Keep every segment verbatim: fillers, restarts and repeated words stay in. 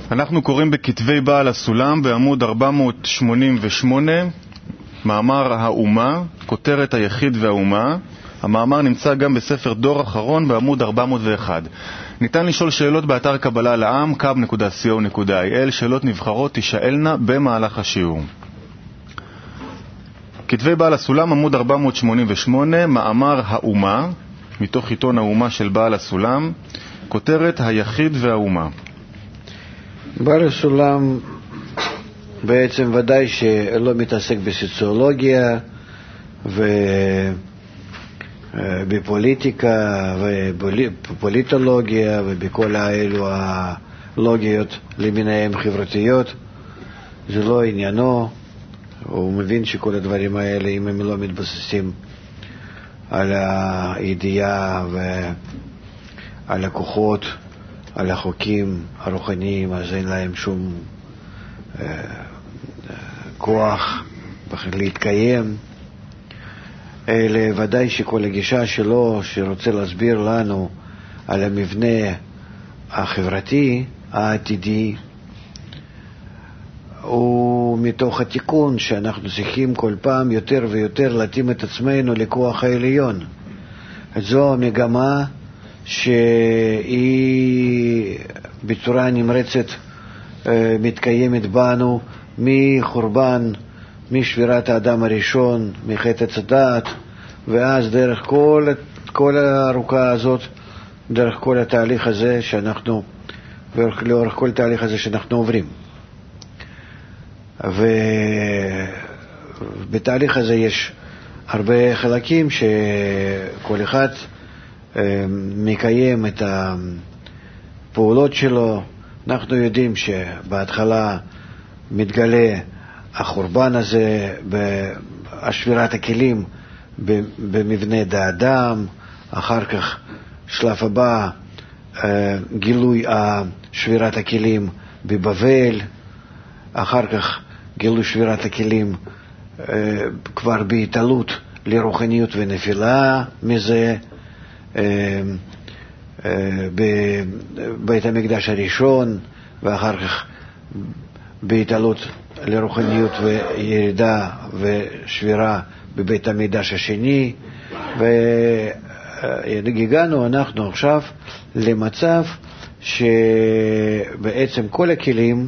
אנחנו קוראים בכתבי בעל הסולם בעמוד ארבע מאות שמונים ושמונה, מאמר האומה, כותרת היחיד והאומה. המאמר נמצא גם בספר דור אחרון בעמוד ארבע מאות ואחת. ניתן לשאול שאלות באתר קבלה לעם, קאב נקודה סי או נקודה איי אל. שאלות נבחרות תשאלנה במהלך השיעור. כתבי בעל הסולם, עמוד ארבע מאות שמונים ושמונה, מאמר האומה, מתוך עיתון האומה של בעל הסולם, כותרת היחיד והאומה. בעל הסולם בעצם ודאי שלא מתעסק בסוציולוגיה ובפוליטיקה ובפוליטולוגיה ובכל האלו הלוגיות למיניהם חברתיות. זה לא עניינו. הוא מבין שכל הדברים האלה, אם הם לא מתבססים על הידיעה ועל הכוחות, על החוקים הרוחניים, אז אין להם שום אה, כוח להתקיים. אלה ודאי שכל הגישה שלו שרוצה להסביר לנו על המבנה החברתי העתידי, הוא מתוך התיקון שאנחנו צריכים כל פעם יותר ויותר להתאים את עצמנו לכוח העליון. זו המגמה שהיא בצורה נמרצת מתקיימת בנו מחורבן, משבירת האדם הראשון, מחטא עץ הדעת, ואז דרך כל, כל הארוכה הזאת, דרך כל התהליך הזה שאנחנו, לאורך כל התהליך הזה שאנחנו עוברים. ובתהליך הזה יש הרבה חלקים שכל אחד מקיים את הפעולות שלו. אנחנו יודעים שבהתחלה מתגלה החורבן הזה, השבירת הכלים במבנה האדם, אחר כך שלב הבא גילוי שבירת הכלים בבבל, אחר כך גילוי שבירת הכלים כבר בהתעלות לרוחניות ונפילה מזה, בבית המקדש הראשון, ואחר כך בהתעלות לרוחניות וירידה ושבירה בבית המקדש השני. והגענו אנחנו עכשיו למצב שבעצם כל הכלים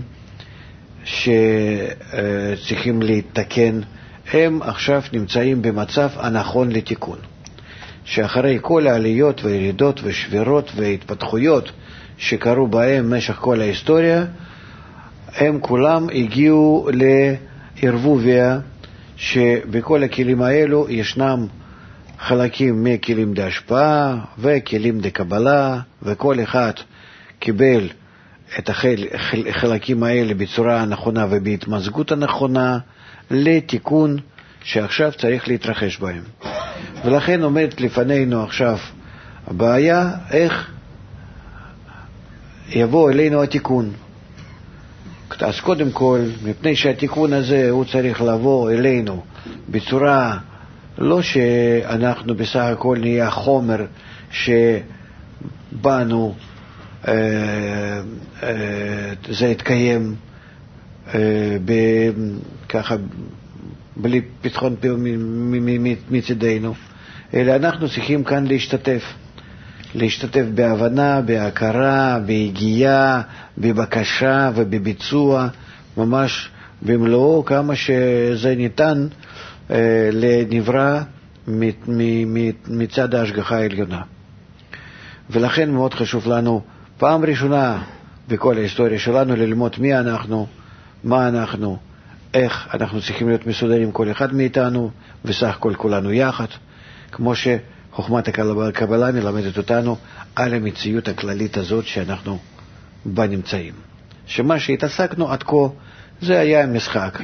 שצריכים להתקן הם עכשיו נמצאים במצב הנכון לתיקון, שאחרי כל העליות וירידות ושבירות והתפתחויות שקרו בהם במשך כל ההיסטוריה, הם כולם הגיעו לערבוביה, שבכל הכלים האלו ישנם חלקים מכלים להשפעה וכלים לקבלה, וכל אחד קיבל את החלקים האלה בצורה הנכונה ובהתמזגות הנכונה לתיקון שעכשיו צריך להתרחש בהם. ולכן עומדת לפנינו עכשיו הבעיה איך יבוא אלינו התיקון. אז קודם כל, מפני שהתיקון הזה הוא צריך לבוא אלינו בצורה לא שאנחנו בסך הכל נהיה חומר שבאנו זה יתקיים ככה בלי פתחון פה מצדנו, אלא אנחנו צריכים כאן להשתתף להשתתף בהבנה, בהכרה, בהגיעה, בבקשה ובביצוע, ממש במלואו כמה שזה ניתן לנברא מצד ההשגחה העליונה. ולכן מאוד חשוב לנו פעם ראשונה בכל ההיסטוריה שלנו ללמוד מי אנחנו, מה אנחנו, איך אנחנו צריכים להיות מסודרים כל אחד מאיתנו, וסך הכל כולנו יחד, כמו שחוכמת הקבלה מלמדת אותנו על המציאות הכללית הזאת שאנחנו בה נמצאים. שמה שהתעסקנו עד כה זה היה המשחק.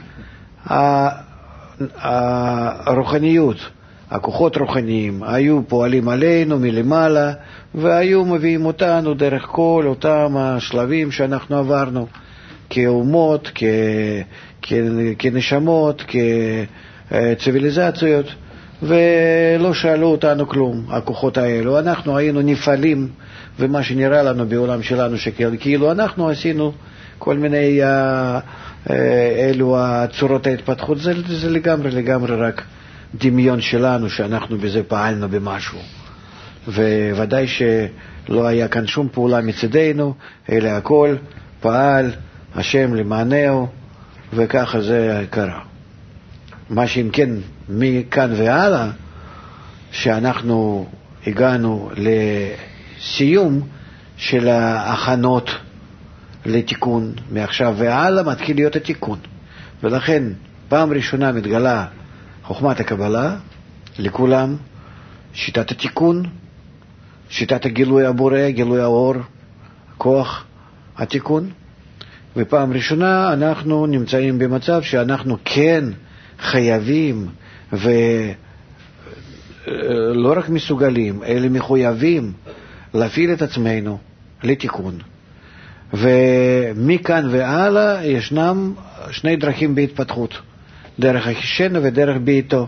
הרוחניות, הכוחות רוחניים היו פועלים עלינו מלמעלה, והיו מביאים אותנו דרך כל אותם השלבים שאנחנו עברנו כאומות, כ... כ... כנשמות, כציביליזציות, ולא שאלו אותנו כלום, הכוחות האלו. אנחנו היינו נפעלים, ומה שנראה לנו בעולם שלנו, שכאילו אנחנו עשינו כל מיני uh, uh, אלו הצורות ההתפתחות, זה, זה לגמרי לגמרי רק דמיון שלנו, שאנחנו בזה פעלנו במשהו. וודאי שלא היה כאן שום פעולה מצדנו, אלא הכל פעל השם למענהו, וככה זה קרה. מה שאם כן, מכאן והלאה, שאנחנו הגענו לסיום של ההכנות לתיקון, מעכשיו והלאה מתחיל להיות התיקון. ולכן פעם ראשונה מתגלה חוכמת הקבלה לכולם, שיטת התיקון, שיטת הגילוי הבורא, גילוי האור, כוח התיקון. ופעם ראשונה אנחנו נמצאים במצב שאנחנו כן חייבים ולא רק מסוגלים, אלא מחויבים להפעיל את עצמנו לתיקון. ומכאן והלאה ישנם שני דרכים בהתפתחות, דרך החישנו ודרך בעיתו,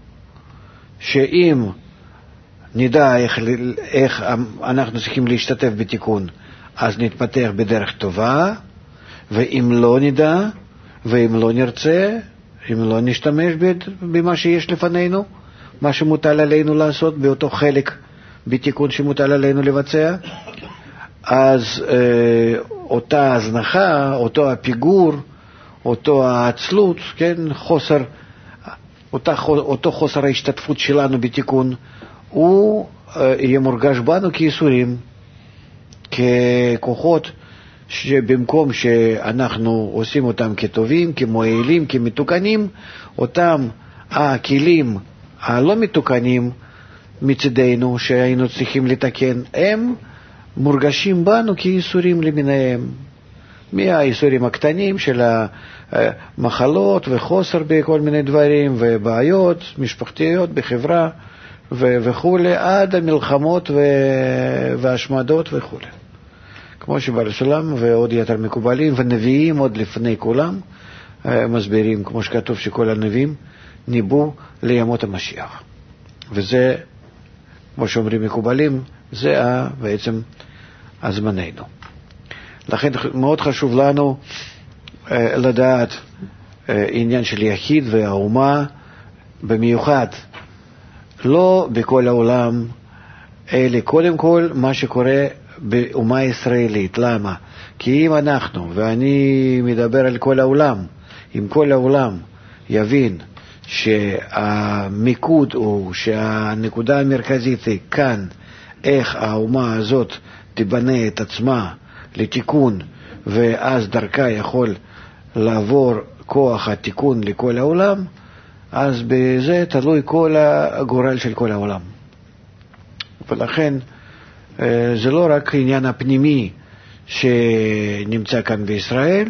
שאם נדע איך, איך אנחנו צריכים להשתתף בתיקון, אז נתפתח בדרך טובה, ואם לא נדע, ואם לא נרצה, אם לא נשתמש במה שיש לפנינו, מה שמוטל עלינו לעשות באותו חלק בתיקון שמוטל עלינו לבצע, אז אה, אותה הזנחה, אותו הפיגור, אותו העצלות, כן, חוסר, אותה, אותו חוסר ההשתתפות שלנו בתיקון, הוא אה, יהיה מורגש בנו כיסורים, ככוחות, שבמקום שאנחנו עושים אותם כטובים, כמועילים, כמתוקנים, אותם הכלים הלא מתוקנים מצדנו שהיינו צריכים לתקן, הם מורגשים בנו כיסורים למיניהם. מהיסורים הקטנים של המחלות וחוסר בכל מיני דברים ובעיות משפחתיות בחברה וכו', עד המלחמות והשמדות וכו'. כמו שבעל הסולם ועוד יתר מקובלים ונביאים עוד לפני כולם מסבירים, כמו שכתוב שכל הנביאים ניבאו לימות המשיח. וזה, כמו שאומרים מקובלים, זה בעצם הזמננו. לכן מאוד חשוב לנו לדעת עניין של יחיד והאומה, במיוחד לא בכל העולם, אלא קודם כל מה שקורה באומה ישראלית. למה? כי אם אנחנו, ואני מדבר על כל העולם, אם כל העולם יבין שהמיקוד הוא, שהנקודה המרכזית היא כאן, איך האומה הזאת תבנה את עצמה לתיקון, ואז דרכה יכול לעבור כוח התיקון לכל העולם, אז בזה תלוי כל הגורל של כל העולם. ולכן זה לא רק עניין הפנימי שנמצא כאן בישראל,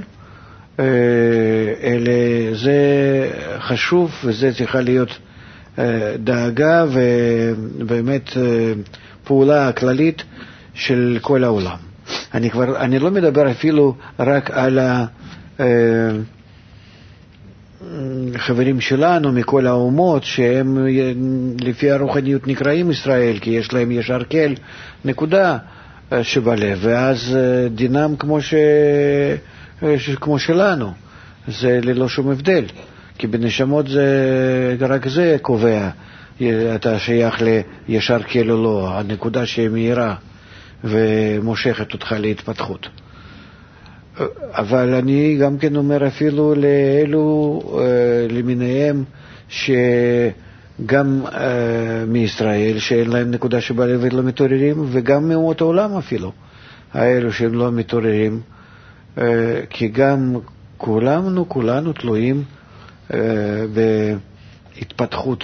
אלא זה חשוב, וזה צריכה להיות דאגה ובאמת פעולה כללית של כל העולם. אני כבר, אני לא מדבר אפילו רק על החברים שלנו מכל האומות שהם לפי הרוחניות נקראים ישראל, כי יש להם ישר כל נקודה שבלב, ואז דינם כמו ש... כמו שלנו, זה ללא שום הבדל, כי בנשמות זה רק זה קובע אתה שייך לישר כל או לא, הנקודה שהיא מהירה ומושכת אותך להתפתחות. אבל אני גם כן אומר אפילו לאלו למיניהם שגם מישראל שאין להם נקודה שבלב ולא מתעוררים, וגם מאומות העולם אפילו האלו שהם לא מתעוררים, כי גם כולנו, כולנו תלויים בהתפתחות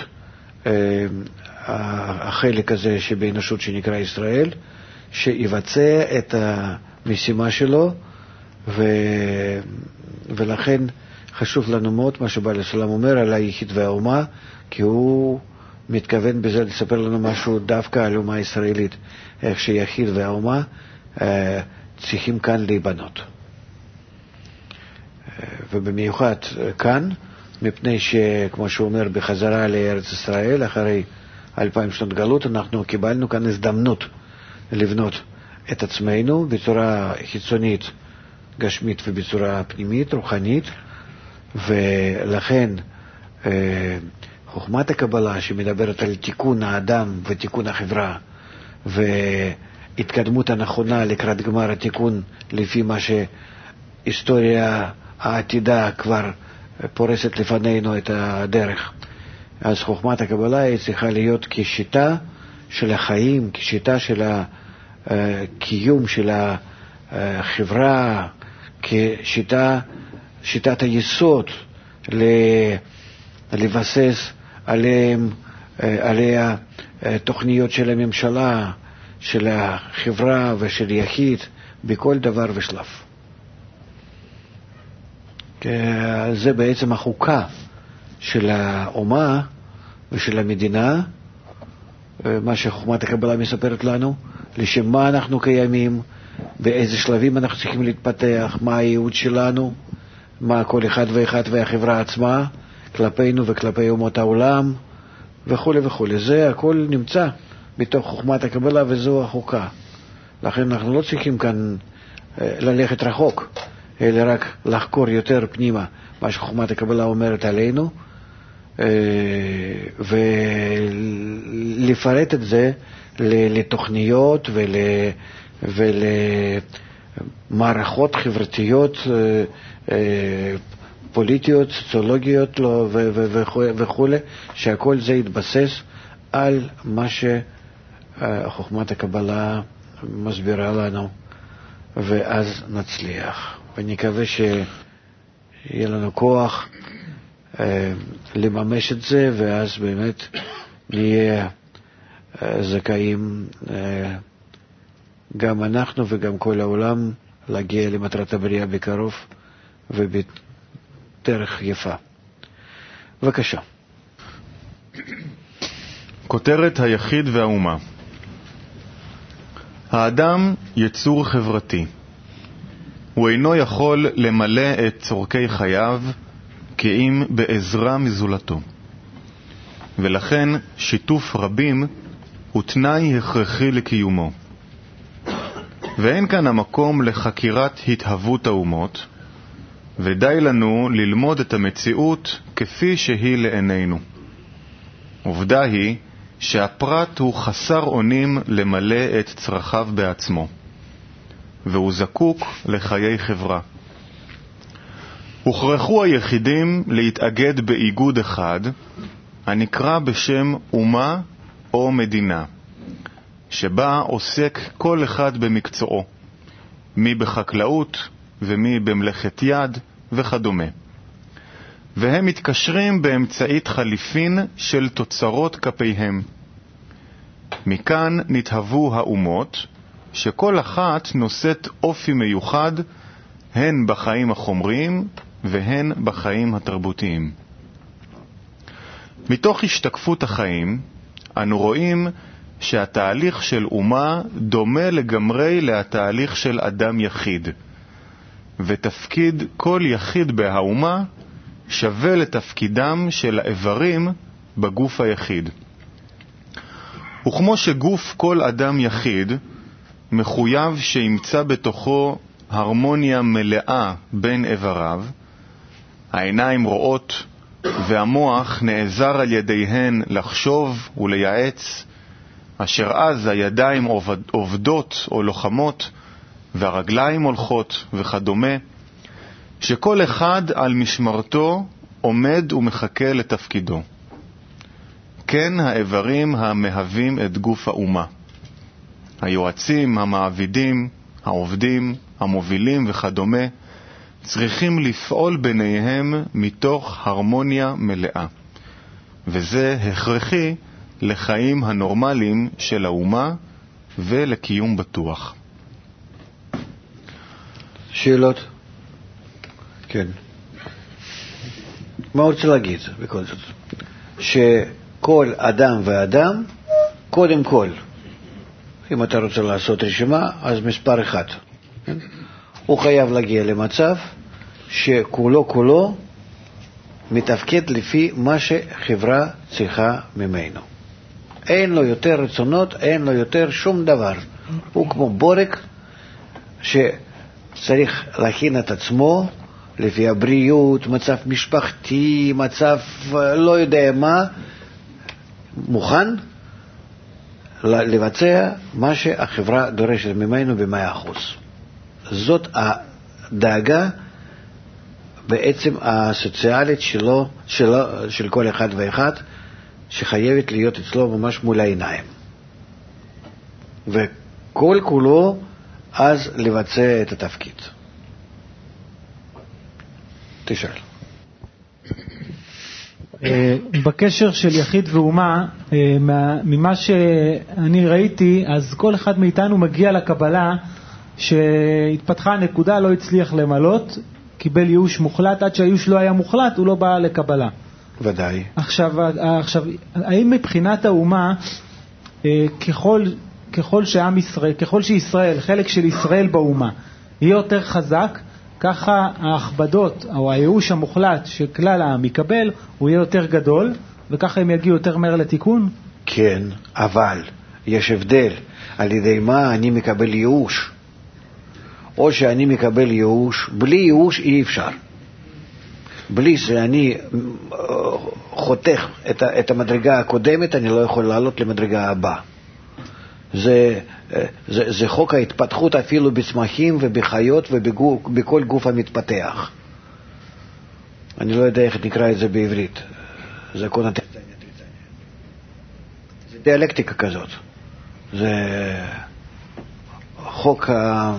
החלק הזה שבאנושות שנקרא ישראל, שיבצע את המשימה שלו, ו... ולכן חשוב לנו מאוד מה שבעל הסולם אומר על היחיד והאומה, כי הוא מתכוון בזה לספר לנו משהו דווקא על האומה הישראלית, איך שיחיד והאומה אה, צריכים כאן להיבנות. ובמיוחד כאן, מפני שכמו שהוא אומר, בחזרה לארץ ישראל, אחרי אלפיים שנות גלות, אנחנו קיבלנו כאן הזדמנות לבנות את עצמנו בצורה חיצונית, גשמית, ובצורה פנימית, רוחנית, ולכן חוכמת הקבלה שמדברת על תיקון האדם ותיקון החברה והתקדמות הנכונה לקראת גמר התיקון לפי מה שהיסטוריה העתידה כבר פורסת לפנינו את הדרך. אז חוכמת הקבלה היא צריכה להיות כשיטה של החיים, כשיטה של הקיום של החברה, כשיטה, שיטת היסוד לבסס עליהם, עליה תוכניות של הממשלה, של החברה ושל יחיד בכל דבר ושלב. זה בעצם החוקה של האומה ושל המדינה, מה שחוכמת הקבלה מספרת לנו, לשם מה אנחנו קיימים, באיזה שלבים אנחנו צריכים להתפתח, מה הייעוד שלנו, מה כל אחד ואחד והחברה עצמה, כלפינו וכלפי אומות העולם, וכו' וכו'. זה הכל נמצא בתוך חוכמת הקבלה וזו החוקה. לכן אנחנו לא צריכים כאן ללכת רחוק, אלא רק לחקור יותר פנימה מה שחוכמת הקבלה אומרת עלינו, ולפרט את זה לתוכניות ולמערכות חברתיות, פוליטיות, סוציולוגיות וכו', שהכל זה יתבסס על מה שחוכמת הקבלה מסבירה לנו, ואז נצליח. ונקווה שיהיה לנו כוח לממש את זה, ואז באמת נהיה זכאים גם אנחנו וגם כל העולם להגיע למטרת הבריאה בקרוב ובדרך יפה. בבקשה. כותרת היחיד והאומה. האדם יצור חברתי. הוא אינו יכול למלא את צורכי חייו כי אם בעזרה מזולתו. ולכן שיתוף רבים הוא תנאי הכרחי לקיומו. ואין כאן המקום לחקירת התהוות האומות, ודי לנו ללמוד את המציאות כפי שהיא לעינינו. עובדה היא שהפרט הוא חסר אונים למלא את צרכיו בעצמו, והוא זקוק לחיי חברה. הוכרחו היחידים להתאגד באיגוד אחד, הנקרא בשם אומה או מדינה, שבה עוסק כל אחד במקצועו, מי בחקלאות ומי במלאכת יד וכדומה. והם מתקשרים באמצעית חליפין של תוצרות כפיהם. מכאן נתהוו האומות, שכל אחת נושאת אופי מיוחד, הן בחיים החומריים והן בחיים התרבותיים. מתוך השתקפות החיים, אנו רואים שהתהליך של אומה דומה לגמרי לתהליך של אדם יחיד, ותפקיד כל יחיד בהאומה שווה לתפקידם של האיברים בגוף היחיד. וכמו שגוף כל אדם יחיד מחויב שימצא בתוכו הרמוניה מלאה בין איבריו, העיניים רואות והמוח נעזר על ידיהן לחשוב ולייעץ, אשר אז הידיים עובדות או לוחמות והרגליים הולכות וכדומה, שכל אחד על משמרתו עומד ומחכה לתפקידו. כן האיברים המהווים את גוף האומה. היועצים, המעבידים, העובדים, המובילים וכדומה, צריכים לפעול ביניהם מתוך הרמוניה מלאה. וזה הכרחי לחיים הנורמליים של האומה ולקיום בטוח. שאלות? כן. מה רוצה להגיד בכל זאת? שכל אדם ואדם, קודם כל, אם אתה רוצה לעשות רשימה, אז מספר אחד. כן? הוא חייב להגיע למצב שכולו כולו מתפקד לפי מה שחברה צריכה ממנו. אין לו יותר רצונות, אין לו יותר שום דבר. הוא כמו בורק שצריך להכין את עצמו לפי הבריאות, מצב משפחתי, מצב לא יודע מה, מוכן לבצע מה שהחברה דורשת ממנו במאה אחוז. זאת הדאגה בעצם הסוציאלית שלו, שלו, של כל אחד ואחד, שחייבת להיות אצלו ממש מול העיניים. וכל כולו אז לבצע את התפקיד. תשאל. בקשר של יחיד ואומה, ממה שאני ראיתי, אז כל אחד מאיתנו מגיע לקבלה שהתפתחה נקודה, לא הצליח למלות, קיבל ייאוש מוחלט, עד שהייאוש לא היה מוחלט, הוא לא בא לקבלה. ודאי. עכשיו, עכשיו, האם מבחינת האומה, ככל, ככל שעם ישראל, ככל שישראל, חלק של ישראל באומה, יהיה יותר חזק, ככה ההכבדות או הייאוש המוחלט שכלל העם יקבל, הוא יהיה יותר גדול, וככה הם יגיעו יותר מהר לתיקון? כן, אבל יש הבדל על ידי מה אני מקבל ייאוש. או שאני מקבל ייאוש, בלי ייאוש אי אפשר. בלי שאני חותך את, את המדרגה הקודמת, אני לא יכול לעלות למדרגה הבאה. זה, זה, זה חוק ההתפתחות אפילו בצמחים ובחיות ובכל גוף המתפתח. אני לא יודע איך נקרא את זה בעברית. זה קונוטציה. זה דיאלקטיקה כזאת. זה חוק ה...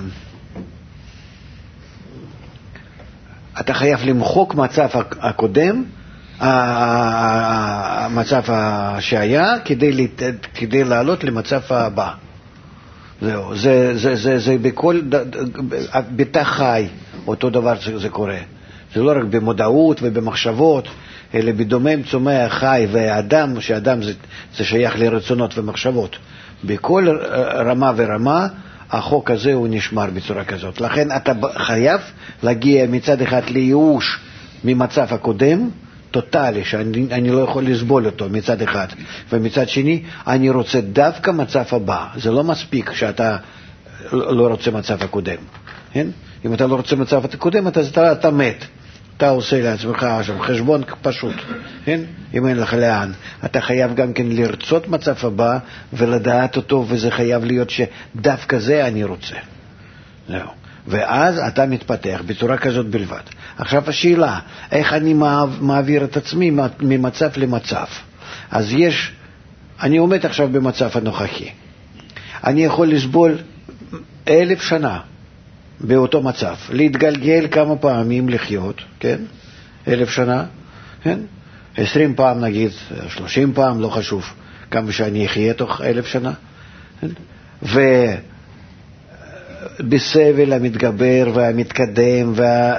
אתה חייב למחוק מצב הקודם, המצב שהיה, כדי, כדי לעלות למצב הבא. זהו, זה, זה, זה, זה בכל, בתא חי, אותו דבר זה קורה. זה לא רק במודעות ובמחשבות, אלא בדומם צומח חי והאדם, שאדם זה, זה שייך לרצונות ומחשבות. בכל רמה ורמה, החוק הזה הוא נשמר בצורה כזאת. לכן אתה חייב להגיע מצד אחד לייאוש ממצב הקודם, טוטלי, שאני אני לא יכול לסבול אותו מצד אחד, ומצד שני אני רוצה דווקא מצב הבא. זה לא מספיק שאתה לא רוצה מצב הקודם, כן? אם אתה לא רוצה מצב הקודם, אתה, אתה, אתה מת. אתה עושה לעצמך חשבון פשוט, כן? אם אין לך לאן. אתה חייב גם כן לרצות מצב הבא ולדעת אותו, וזה חייב להיות שדווקא זה אני רוצה. זהו. ואז אתה מתפתח בצורה כזאת בלבד. עכשיו השאלה, איך אני מעביר את עצמי ממצב למצב? אז יש, אני עומד עכשיו במצב הנוכחי. אני יכול לסבול אלף שנה באותו מצב, להתגלגל כמה פעמים לחיות, כן? אלף שנה, כן? עשרים פעם נגיד, שלושים פעם, לא חשוב, כמה שאני אחיה תוך אלף שנה, כן? ו... בסבל המתגבר והמתקדם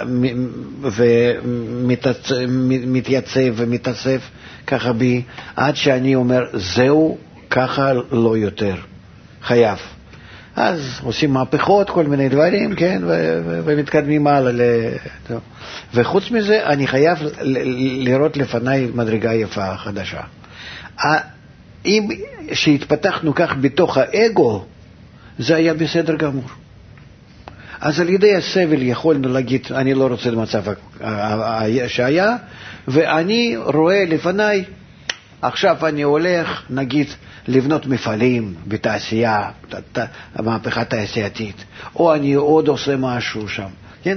ומתייצב ומתאסף ככה בי, עד שאני אומר זהו, ככה לא יותר, חייב. אז עושים מהפכות, כל מיני דברים, כן, ומתקדמים הלאה. וחוץ מזה אני חייב לראות לפניי מדרגה יפה חדשה. אם שהתפתחנו כך בתוך האגו, זה היה בסדר גמור. אז על ידי הסבל יכולנו להגיד, אני לא רוצה למצב שהיה, ואני רואה לפניי, עכשיו אני הולך, נגיד, לבנות מפעלים בתעשייה, המהפכה תעשייתית, או אני עוד עושה משהו שם, כן?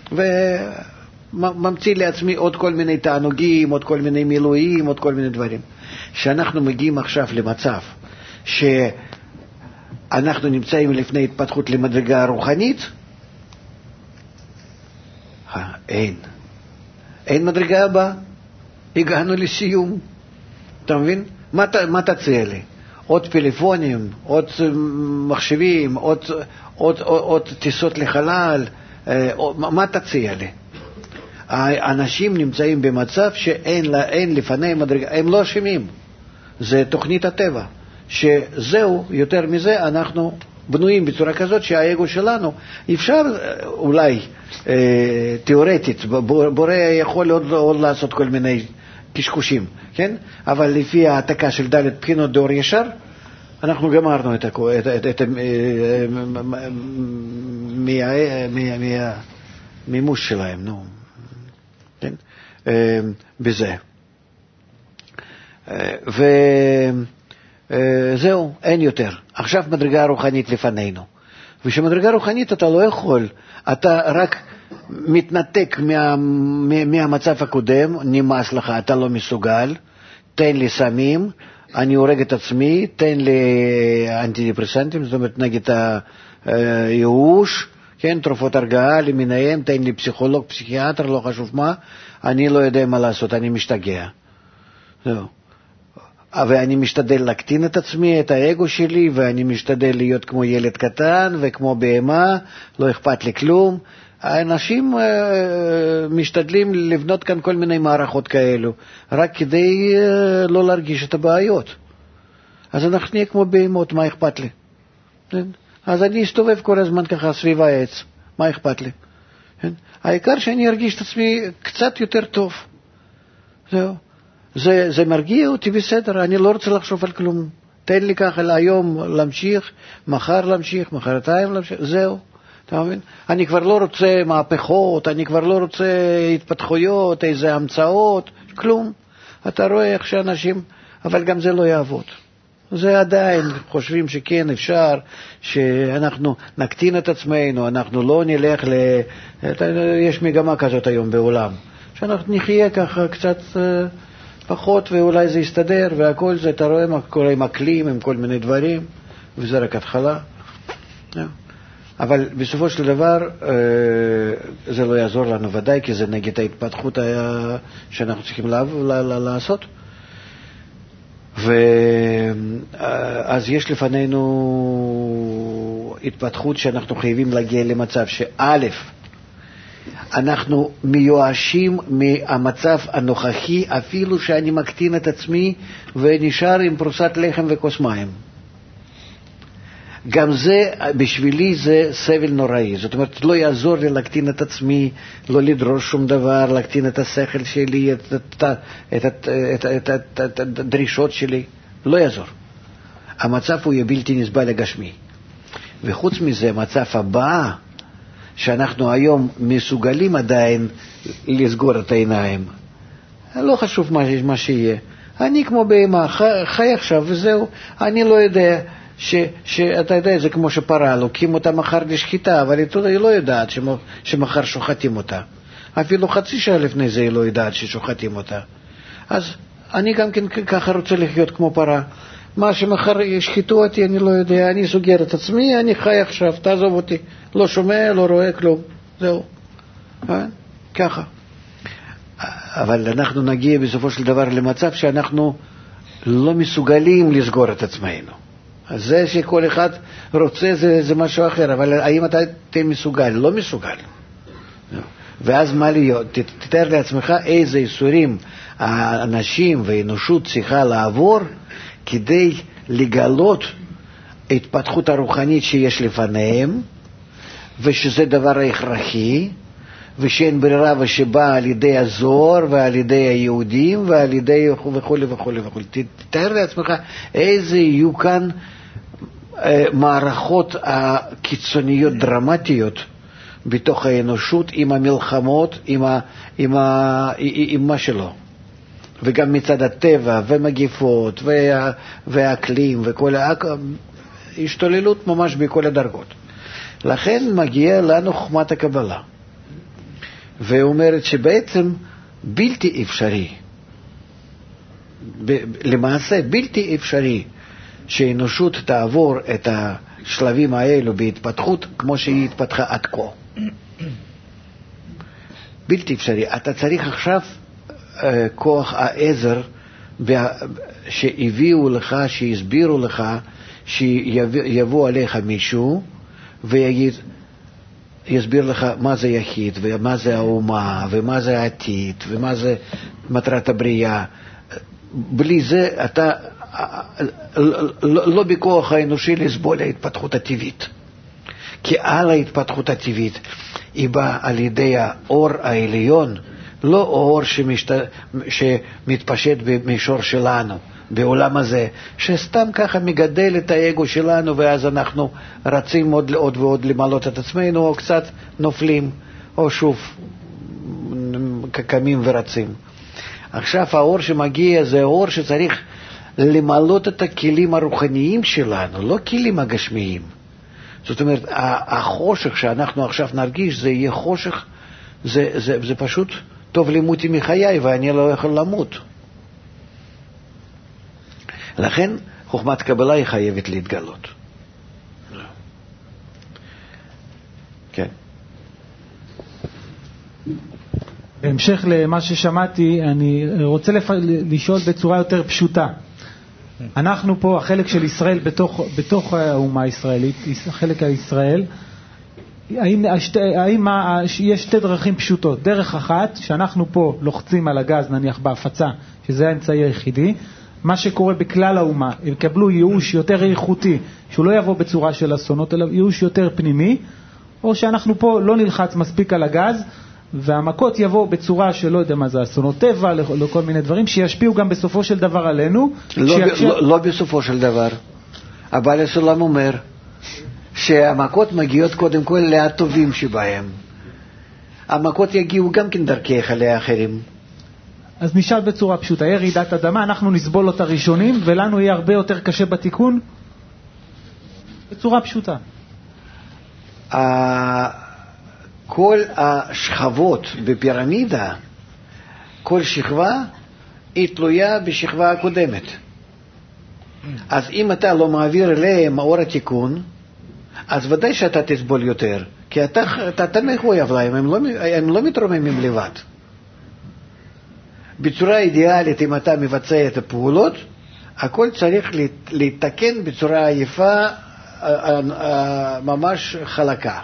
וממציא לעצמי עוד כל מיני תענוגים, עוד כל מיני מילואים, עוד כל מיני דברים. שאנחנו מגיעים עכשיו למצב שאנחנו נמצאים לפני התפתחות למדרגה רוחנית, אין. אין מדרגה הבאה. הגענו לסיום. אתה מבין? מה, מה תציע לי? עוד פלאפונים, עוד מחשבים, עוד, עוד, עוד, עוד טיסות לחלל, עוד, מה תציע לי? האנשים נמצאים במצב שאין לה, אין לפני מדרגה, הם לא אשמים. זה תוכנית הטבע. שזהו, יותר מזה, אנחנו בנויים בצורה כזאת שהאגו שלנו, אפשר אולי תיאורטית, בורא יכול עוד, עוד לעשות כל מיני קשקושים, כן? אבל לפי העתקה של ד' בחינות דאור ישר, אנחנו גמרנו את המימוש שלהם, נו, כן? בזה. וזהו, אין יותר. עכשיו מדרגה רוחנית לפנינו. ושמדרגה רוחנית אתה לא יכול, אתה רק מתנתק מה, מהמצב הקודם, נמאס לך, אתה לא מסוגל, תן לי סמים, אני הורג את עצמי, תן לי אנטידיפרסנטים, זאת אומרת נגד הייאוש, כן, תרופות הרגעה למיניהם, תן לי פסיכולוג, פסיכיאטר, לא חשוב מה, אני לא יודע מה לעשות, אני משתגע. זהו. ואני משתדל להקטין את עצמי, את האגו שלי, ואני משתדל להיות כמו ילד קטן וכמו בהמה, לא אכפת לי כלום. האנשים uh, משתדלים לבנות כאן כל מיני מערכות כאלו, רק כדי uh, לא להרגיש את הבעיות. אז אנחנו נהיה כמו בהמות, מה אכפת לי? אז אני אסתובב כל הזמן ככה סביב העץ, מה אכפת לי? העיקר שאני ארגיש את עצמי קצת יותר טוב. זהו. זה, זה מרגיע אותי בסדר, אני לא רוצה לחשוב על כלום. תן לי ככה היום להמשיך, מחר להמשיך, מחרתיים להמשיך, זהו. אתה מבין? אני כבר לא רוצה מהפכות, אני כבר לא רוצה התפתחויות, איזה המצאות, כלום. אתה רואה איך שאנשים, אבל גם זה לא יעבוד. זה עדיין חושבים שכן אפשר, שאנחנו נקטין את עצמנו, אנחנו לא נלך ל... יש מגמה כזאת היום בעולם, שאנחנו נחיה ככה קצת פחות ואולי זה יסתדר, והכל זה, אתה רואה מה קורה עם אקלים, עם כל מיני דברים, וזה רק התחלה. אבל בסופו של דבר זה לא יעזור לנו ודאי, כי זה נגד ההתפתחות שאנחנו צריכים לעשות. ואז יש לפנינו התפתחות שאנחנו חייבים להגיע למצב שא' אנחנו מיואשים מהמצב הנוכחי, אפילו שאני מקטין את עצמי ונשאר עם פרוסת לחם וכוס מים. גם זה, בשבילי זה סבל נוראי. זאת אומרת, לא יעזור לי להקטין את עצמי, לא לדרוש שום דבר, להקטין את השכל שלי, את, את, את, את, את, את, את, את הדרישות שלי. לא יעזור. המצב הוא יהיה בלתי נסבל לגשמי. וחוץ מזה, המצב הבא, שאנחנו היום מסוגלים עדיין לסגור את העיניים. לא חשוב מה, מה שיהיה. אני כמו בהמה, חי, חי עכשיו וזהו. אני לא יודע... ש, שאתה יודע, זה כמו שפרה, לוקים אותה מחר לשחיטה, אבל היא לא יודעת שמחר שוחטים אותה. אפילו חצי שעה לפני זה היא לא יודעת ששוחטים אותה. אז אני גם כן ככה רוצה לחיות כמו פרה. מה שמחר ישחיטו אותי, אני לא יודע, אני סוגר את עצמי, אני חי עכשיו, תעזוב אותי. לא שומע, לא רואה כלום. זהו. ככה. אבל אנחנו נגיע בסופו של דבר למצב שאנחנו לא מסוגלים לסגור את עצמנו. אז זה שכל אחד רוצה זה, זה משהו אחר, אבל האם אתה תהיה מסוגל? לא מסוגל. ואז מה להיות? תתאר לעצמך איזה איסורים האנשים והאנושות צריכה לעבור כדי לגלות התפתחות הרוחנית שיש לפניהם, ושזה דבר הכרחי, ושאין ברירה ושבא על ידי הזוהר ועל ידי היהודים ועל ידי וכו' וכו' וכו'. תתאר לעצמך איזה יהיו כאן מערכות הקיצוניות דרמטיות בתוך האנושות עם המלחמות, עם, ה, עם, ה, עם מה שלא. וגם מצד הטבע ומגיפות וה, והאקלים וכל ההשתוללות ממש בכל הדרגות. לכן מגיע לנו חוכמת הקבלה. ואומרת שבעצם בלתי אפשרי, למעשה בלתי אפשרי שהאנושות תעבור את השלבים האלו בהתפתחות כמו שהיא התפתחה עד כה. בלתי אפשרי. אתה צריך עכשיו uh, כוח העזר שהביאו לך, שהסבירו לך, שיבוא עליך מישהו ויגיד, יסביר לך מה זה יחיד ומה זה האומה ומה זה העתיד ומה זה מטרת הבריאה. בלי זה אתה לא, לא בכוח האנושי לסבול ההתפתחות הטבעית. כי על ההתפתחות הטבעית היא באה על ידי האור העליון, לא אור שמשת... שמתפשט במישור שלנו, בעולם הזה, שסתם ככה מגדל את האגו שלנו, ואז אנחנו רצים עוד, עוד ועוד למעלות את עצמנו, או קצת נופלים, או שוב קמים ורצים. עכשיו האור שמגיע זה אור שצריך למלות את הכלים הרוחניים שלנו, לא כלים הגשמיים. זאת אומרת, החושך שאנחנו עכשיו נרגיש, זה יהיה חושך, זה, זה, זה פשוט טוב לימותי מחיי, ואני לא יכול למות. לכן חוכמת קבלה היא חייבת להתגלות. כן. בהמשך למה ששמעתי, אני רוצה לפ... לשאול בצורה יותר פשוטה. אנחנו פה, החלק של ישראל בתוך, בתוך האומה הישראלית, החלק הישראל, האם, השת... האם יש שתי דרכים פשוטות? דרך אחת, שאנחנו פה לוחצים על הגז, נניח בהפצה, שזה האמצעי היחידי, מה שקורה בכלל האומה, הם יקבלו ייאוש יותר איכותי, שהוא לא יבוא בצורה של אסונות, אלא ייאוש יותר פנימי, או שאנחנו פה לא נלחץ מספיק על הגז, והמכות יבואו בצורה שלא יודע מה זה אסונות טבע, לכל מיני דברים, שישפיעו גם בסופו של דבר עלינו. לא, שיחשב... לא, לא בסופו של דבר. הבעל הסולם אומר שהמכות מגיעות קודם כל להטובים שבהם. המכות יגיעו גם כן דרכי חלי האחרים. אז נשאל בצורה פשוטה, יהיה רעידת אדמה, אנחנו נסבול אותה ראשונים, ולנו יהיה הרבה יותר קשה בתיקון? בצורה פשוטה. כל השכבות בפירמידה, כל שכבה היא תלויה בשכבה הקודמת. אז אם אתה לא מעביר אליהם אור התיקון, אז ודאי שאתה תסבול יותר, כי אתה, אתה, אתה מחויב להם, הם לא, הם לא מתרוממים לבד. בצורה אידיאלית, אם אתה מבצע את הפעולות, הכל צריך להתקן בצורה יפה, ממש חלקה.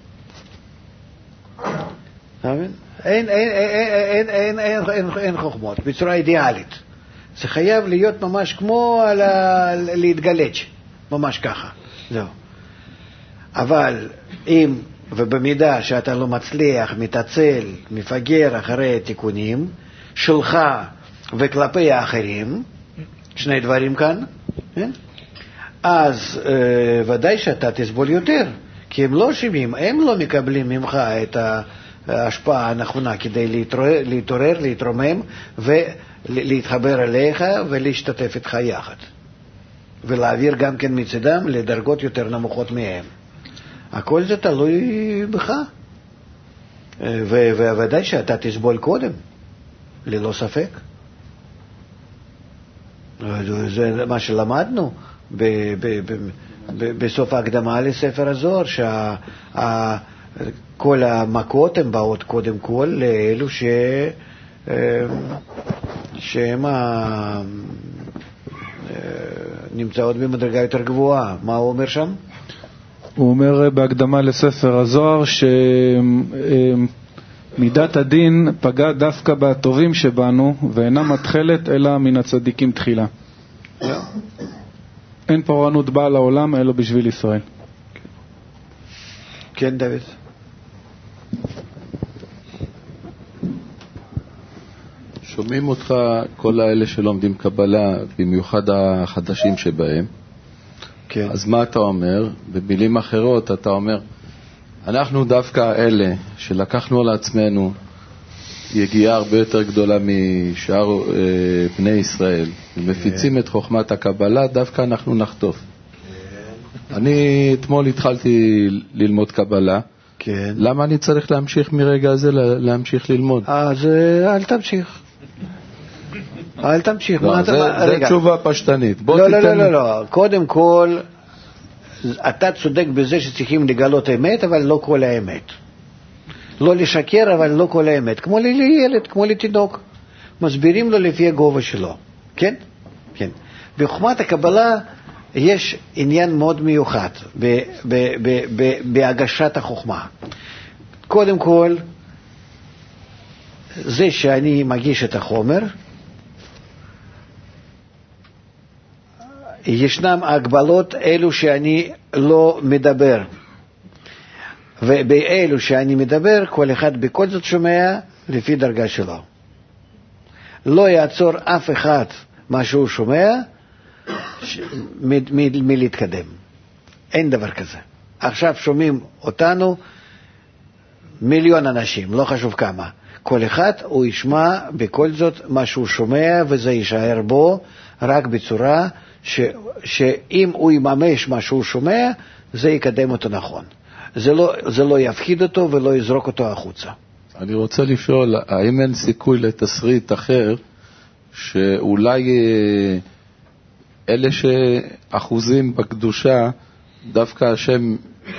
אין, אין, אין, אין, אין, אין, אין, אין חוכמות, בצורה אידיאלית. זה חייב להיות ממש כמו להתגלץ', ממש ככה. זהו. אבל אם ובמידה שאתה לא מצליח, מתעצל, מפגר אחרי תיקונים שלך וכלפי האחרים, שני דברים כאן, כן? אז אה, ודאי שאתה תסבול יותר, כי הם לא שומעים, הם לא מקבלים ממך את ההשפעה הנכונה כדי להתעורר, להתעורר, להתרומם ולהתחבר אליך ולהשתתף איתך יחד. ולהעביר גם כן מצדם לדרגות יותר נמוכות מהם. הכל זה תלוי בך. וודאי שאתה תסבול קודם, ללא ספק. זה מה שלמדנו בסוף ההקדמה לספר הזוהר, שכל המכות הן באות קודם כל לאלו ש... שהם נמצאות במדרגה יותר גבוהה. מה הוא אומר שם? הוא אומר בהקדמה לספר הזוהר שמידת הדין פגעה דווקא בטובים שבנו ואינה מתחלת אלא מן הצדיקים תחילה. אין פורענות באה לעולם אלא בשביל ישראל. כן, דוד. שומעים אותך כל האלה שלומדים קבלה, במיוחד החדשים שבהם. כן. אז מה אתה אומר? במילים אחרות אתה אומר, אנחנו דווקא אלה שלקחנו על עצמנו יגיעה הרבה יותר גדולה משאר אה, בני ישראל, ומפיצים כן. את חוכמת הקבלה, דווקא אנחנו נחטוף. כן. אני אתמול התחלתי ללמוד קבלה, כן. למה אני צריך להמשיך מרגע הזה להמשיך ללמוד? אז אל תמשיך. אל תמשיך. לא, זה, זה תשובה פשטנית. לא, לא, לא, לא, לא. קודם כל, אתה צודק בזה שצריכים לגלות אמת, אבל לא כל האמת. לא לשקר, אבל לא כל האמת. כמו לילד, כמו לתינוק. מסבירים לו לפי הגובה שלו. כן? כן. בחוכמת הקבלה יש עניין מאוד מיוחד ב- ב- ב- ב- בהגשת החוכמה. קודם כל, זה שאני מגיש את החומר, ישנם הגבלות אלו שאני לא מדבר. ובאלו שאני מדבר, כל אחד בכל זאת שומע לפי דרגה שלו. לא יעצור אף אחד מה שהוא שומע ש... מ- מ- מלהתקדם. אין דבר כזה. עכשיו שומעים אותנו מיליון אנשים, לא חשוב כמה. כל אחד הוא ישמע בכל זאת מה שהוא שומע, וזה יישאר בו רק בצורה ש... שאם הוא יממש מה שהוא שומע, זה יקדם אותו נכון. זה לא, זה לא יפחיד אותו ולא יזרוק אותו החוצה. אני רוצה לשאול, האם אין סיכוי לתסריט אחר, שאולי אלה שאחוזים בקדושה, דווקא השם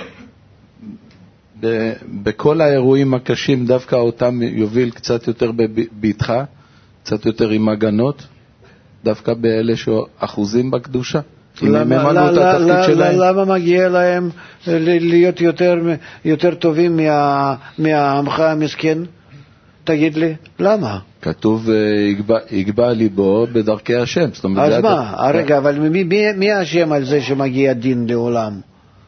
ב- בכל האירועים הקשים, דווקא אותם יוביל קצת יותר בביטחה, קצת יותר עם הגנות, דווקא באלה שאחוזים בקדושה? למה, למה, למה, למה מגיע להם להיות יותר, יותר טובים מה, מהעמך המסכן? תגיד לי, למה? כתוב, יגבע, יגבע ליבו בדרכי השם. זאת אומרת, אז מה? אתה... הרגע, אבל מי, מי, מי השם על זה שמגיע דין לעולם?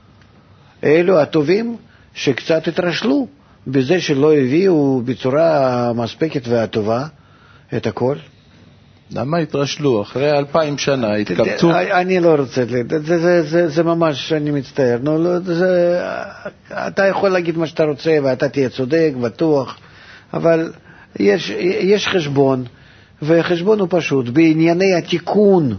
אלו הטובים שקצת התרשלו בזה שלא הביאו בצורה מספקת והטובה את הכל. למה התרשלו? אחרי אלפיים שנה התקבצו? אני לא רוצה, זה, זה, זה, זה ממש, אני מצטער. נו, לא, זה, אתה יכול להגיד מה שאתה רוצה ואתה תהיה צודק, בטוח, אבל יש, יש חשבון, וחשבון הוא פשוט. בענייני התיקון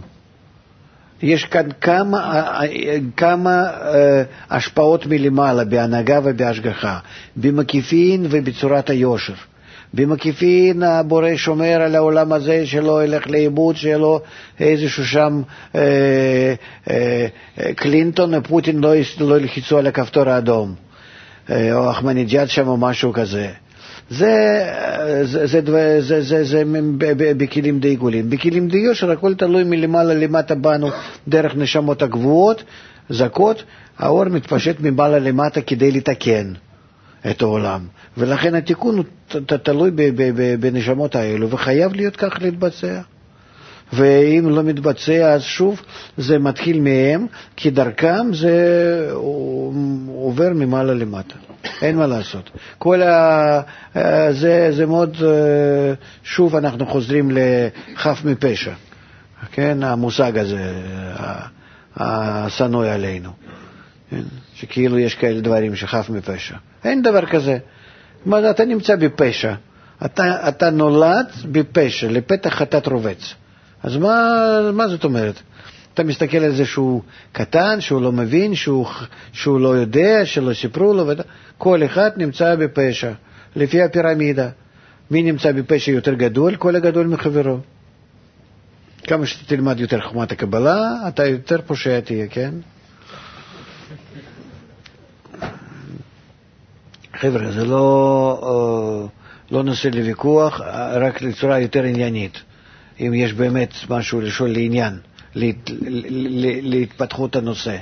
יש כאן כמה, כמה השפעות מלמעלה, בהנהגה ובהשגחה, במקיפין ובצורת היושר. במקיפין הבורא שומר על העולם הזה, שלא ילך לאיבוד, שלא איזשהו שם אה, אה, אה, קלינטון ופוטין לא, לא ילחיצו על הכפתור האדום, אה, או אחמדינג'אד שם או משהו כזה. זה, זה, זה, זה, זה, זה, זה בכלים די עיגולים. בכלים די יושר הכל תלוי מלמעלה למטה בנו, דרך נשמות הגבוהות, זכות, האור מתפשט ממעלה למטה כדי לתקן את העולם. ולכן התיקון הוא תלוי בנשמות האלו, וחייב להיות כך להתבצע. ואם לא מתבצע, אז שוב, זה מתחיל מהם, כי דרכם זה עובר ממעלה למטה. אין מה לעשות. כל ה... זה, זה מאוד, שוב אנחנו חוזרים לחף מפשע. כן, המושג הזה, הסנוי עלינו. שכאילו יש כאלה דברים שחף מפשע. אין דבר כזה. מה, אתה נמצא בפשע. אתה, אתה נולד בפשע, לפתח חטאת רובץ. אז מה, מה זאת אומרת? אתה מסתכל על זה שהוא קטן, שהוא לא מבין, שהוא, שהוא לא יודע, שלא סיפרו לו, ודה... כל אחד נמצא בפשע, לפי הפירמידה. מי נמצא בפשע יותר גדול? כל הגדול מחברו. כמה שאתה תלמד יותר חוכמת הקבלה, אתה יותר פושע תהיה, כן? חבר'ה, זה לא, לא נושא לוויכוח, רק לצורה יותר עניינית. אם יש באמת משהו לשאול לעניין, להת, להתפתחות הנושא.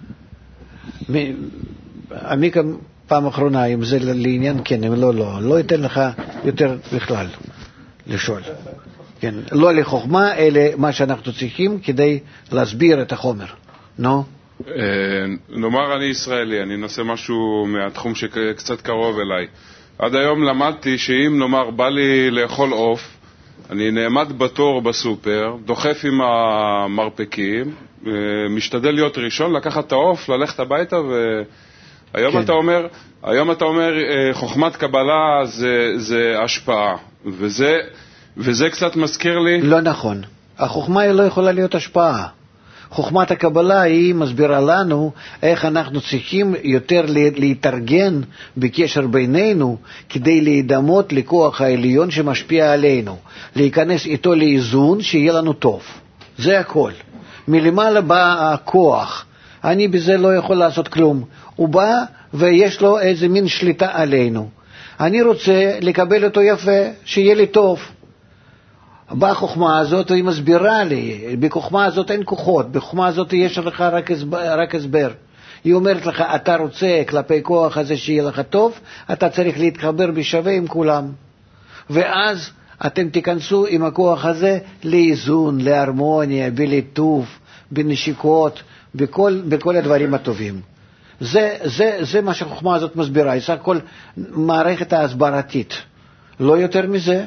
עמיקה פעם אחרונה, אם זה לעניין, כן, אם לא, לא. לא ייתן לך יותר בכלל לשאול. כן, לא לחוכמה, אלא מה שאנחנו צריכים כדי להסביר את החומר. נו? נאמר אני ישראלי, אני נושא משהו מהתחום שקצת קרוב אליי. עד היום למדתי שאם נאמר בא לי לאכול עוף, אני נעמד בתור בסופר, דוחף עם המרפקים, משתדל להיות ראשון, לקחת את העוף, ללכת הביתה, והיום כן. אתה אומר, היום אתה אומר, חוכמת קבלה זה, זה השפעה, וזה, וזה קצת מזכיר לי... לא נכון, החוכמה היא לא יכולה להיות השפעה. חוכמת הקבלה היא מסבירה לנו איך אנחנו צריכים יותר להתארגן בקשר בינינו כדי להידמות לכוח העליון שמשפיע עלינו, להיכנס איתו לאיזון שיהיה לנו טוב. זה הכל. מלמעלה בא הכוח, אני בזה לא יכול לעשות כלום. הוא בא ויש לו איזה מין שליטה עלינו. אני רוצה לקבל אותו יפה, שיהיה לי טוב. בחוכמה הזאת היא מסבירה לי, בחוכמה הזאת אין כוחות, בחוכמה הזאת יש לך רק הסבר, רק הסבר. היא אומרת לך, אתה רוצה כלפי כוח הזה שיהיה לך טוב, אתה צריך להתחבר בשווה עם כולם. ואז אתם תיכנסו עם הכוח הזה לאיזון, להרמוניה, בליטוב, בנשיקות, בכל, בכל הדברים הטובים. זה, זה, זה מה שהחוכמה הזאת מסבירה, היא סך הכל מערכת ההסברתית, לא יותר מזה.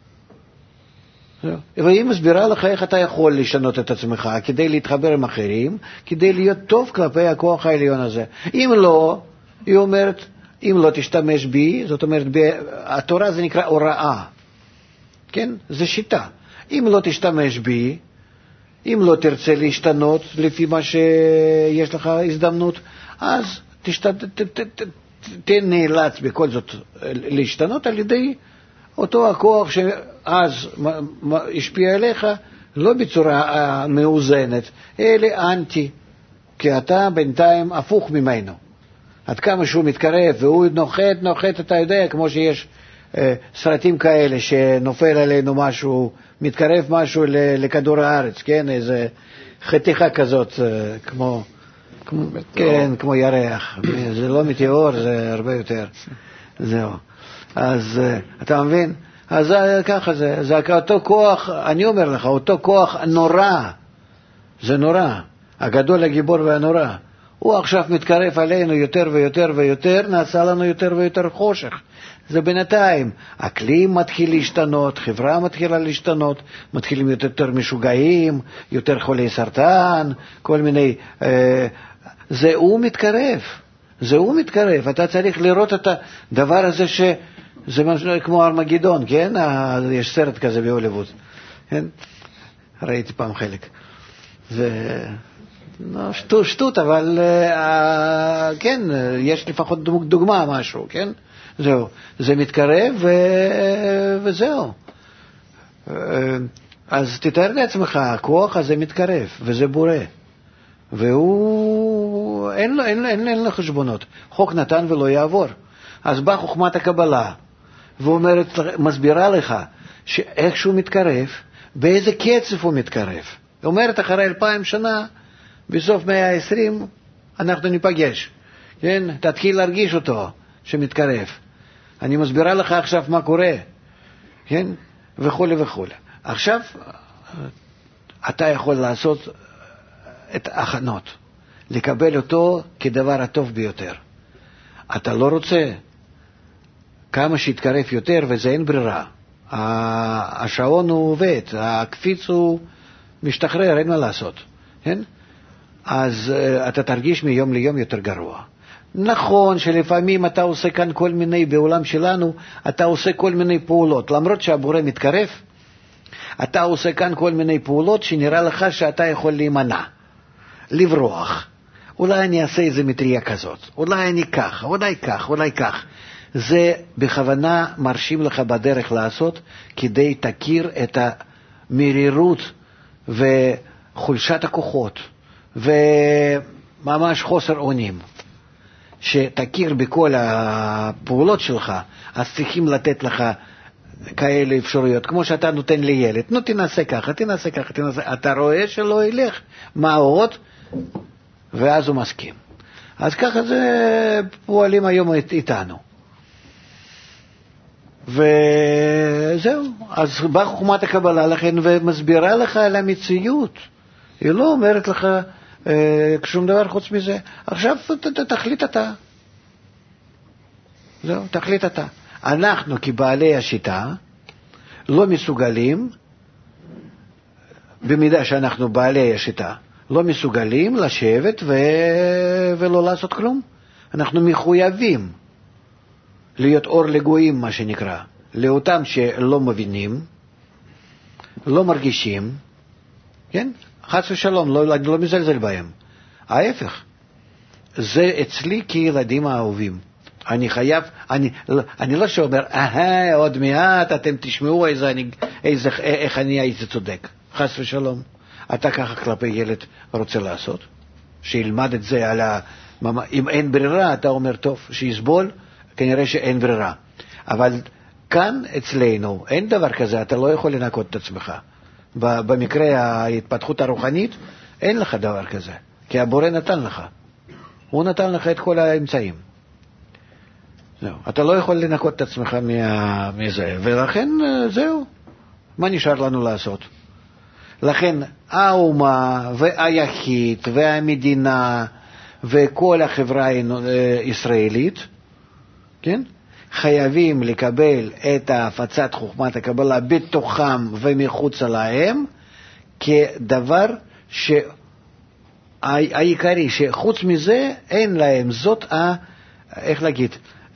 והיא מסבירה לך איך אתה יכול לשנות את עצמך כדי להתחבר עם אחרים, כדי להיות טוב כלפי הכוח העליון הזה. אם לא, היא אומרת, אם לא תשתמש בי, זאת אומרת, התורה זה נקרא הוראה, כן? זה שיטה. אם לא תשתמש בי, אם לא תרצה להשתנות לפי מה שיש לך הזדמנות, אז תשת... ת... ת... ת... תן נאלץ בכל זאת להשתנות על ידי אותו הכוח שאז השפיע עליך, לא בצורה מאוזנת, אלא אנטי, כי אתה בינתיים הפוך ממנו. עד כמה שהוא מתקרב והוא נוחת, נוחת, אתה יודע, כמו שיש אה, סרטים כאלה שנופל עלינו משהו, מתקרב משהו לכדור הארץ, כן, איזה חתיכה כזאת, אה, כמו, כמו, כן, כמו ירח. זה לא מטאור, זה הרבה יותר. זהו. אז אה, אתה מבין? אז זה, ככה זה, זה אותו כוח, אני אומר לך, אותו כוח נורא, זה נורא, הגדול, הגיבור והנורא. הוא עכשיו מתקרב עלינו יותר ויותר ויותר, נעשה לנו יותר ויותר חושך. זה בינתיים. אקלים מתחיל להשתנות, חברה מתחילה להשתנות, מתחילים יותר, יותר משוגעים, יותר חולי סרטן, כל מיני... אה, זה הוא מתקרב, זה הוא מתקרב. אתה צריך לראות את הדבר הזה ש... זה כמו ארמגדון, כן? יש סרט כזה בהוליווד, כן? ראיתי פעם חלק. זה... לא, שטות, שטות, אבל uh, כן, יש לפחות דוגמה, משהו, כן? זהו, זה מתקרב ו... וזהו. Uh, אז תתאר לעצמך, הכוח הזה מתקרב, וזה בורא. והוא, אין לו, אין לו, אין לו, אין לו חשבונות. חוק נתן ולא יעבור. אז בא חוכמת הקבלה, ואומרת, מסבירה לך, שאיך שהוא מתקרב, באיזה קצב הוא מתקרב. היא אומרת, אחרי אלפיים שנה, בסוף מאה ועשרים אנחנו ניפגש, כן? תתחיל להרגיש אותו שמתקרב. אני מסבירה לך עכשיו מה קורה, כן? וכו' וכו'. עכשיו אתה יכול לעשות את ההכנות, לקבל אותו כדבר הטוב ביותר. אתה לא רוצה כמה שיתקרב יותר, וזה אין ברירה. השעון הוא עובד, הקפיץ הוא משתחרר, אין מה לעשות, כן? אז uh, אתה תרגיש מיום ליום יותר גרוע. נכון שלפעמים אתה עושה כאן כל מיני, בעולם שלנו, אתה עושה כל מיני פעולות, למרות שהבורא מתקרב, אתה עושה כאן כל מיני פעולות שנראה לך שאתה יכול להימנע, לברוח. אולי אני אעשה איזה מטריה כזאת, אולי אני כך, אולי כך, אולי כך. זה בכוונה מרשים לך בדרך לעשות, כדי תכיר את המרירות וחולשת הכוחות. וממש חוסר אונים, שתכיר בכל הפעולות שלך, אז צריכים לתת לך כאלה אפשרויות, כמו שאתה נותן לילד, נו תנסה ככה, תנסה ככה, תנסה, אתה רואה שלא ילך, מה עוד? ואז הוא מסכים. אז ככה זה פועלים היום איתנו. וזהו, אז באה חוכמת הקבלה לכן ומסבירה לך על המציאות. היא לא אומרת לך אה, שום דבר חוץ מזה. עכשיו ת, ת, תחליט אתה. זהו, תחליט אתה. אנחנו כבעלי השיטה לא מסוגלים, במידה שאנחנו בעלי השיטה, לא מסוגלים לשבת ו... ולא לעשות כלום. אנחנו מחויבים להיות אור לגויים, מה שנקרא, לאותם שלא מבינים, לא מרגישים, כן? חס ושלום, לא, אני לא מזלזל בהם. ההפך, זה אצלי כילדים האהובים. אני חייב, אני, אני לא שאומר, אה, עוד מעט אתם תשמעו איזה, אני, איזה, איך אני הייתי צודק. חס ושלום. אתה ככה כלפי ילד רוצה לעשות? שילמד את זה על ה... אם אין ברירה, אתה אומר, טוב, שיסבול, כנראה שאין ברירה. אבל כאן אצלנו אין דבר כזה, אתה לא יכול לנקות את עצמך. במקרה ההתפתחות הרוחנית, אין לך דבר כזה, כי הבורא נתן לך. הוא נתן לך את כל האמצעים. זהו. אתה לא יכול לנקות את עצמך מה... מזה, ולכן זהו. מה נשאר לנו לעשות? לכן האומה והיחיד והמדינה וכל החברה הישראלית, כן? חייבים לקבל את הפצת חוכמת הקבלה בתוכם ומחוץ להם, כדבר שהעיקרי, שחוץ מזה אין להם, זאת ה... איך להגיד?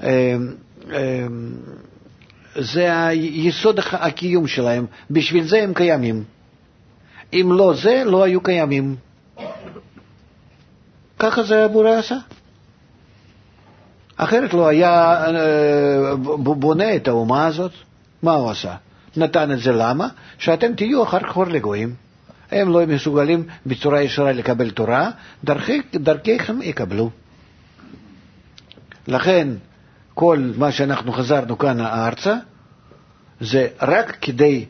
זה היסוד הקיום שלהם, בשביל זה הם קיימים. אם לא זה, לא היו קיימים. ככה זה הבורא עשה. אחרת לא היה בונה את האומה הזאת. מה הוא עשה? נתן את זה למה? שאתם תהיו אחר כך אור לגויים. הם לא מסוגלים בצורה ישרה לקבל תורה, דרכי, דרכיכם יקבלו. לכן כל מה שאנחנו חזרנו כאן הארצה, זה רק כדי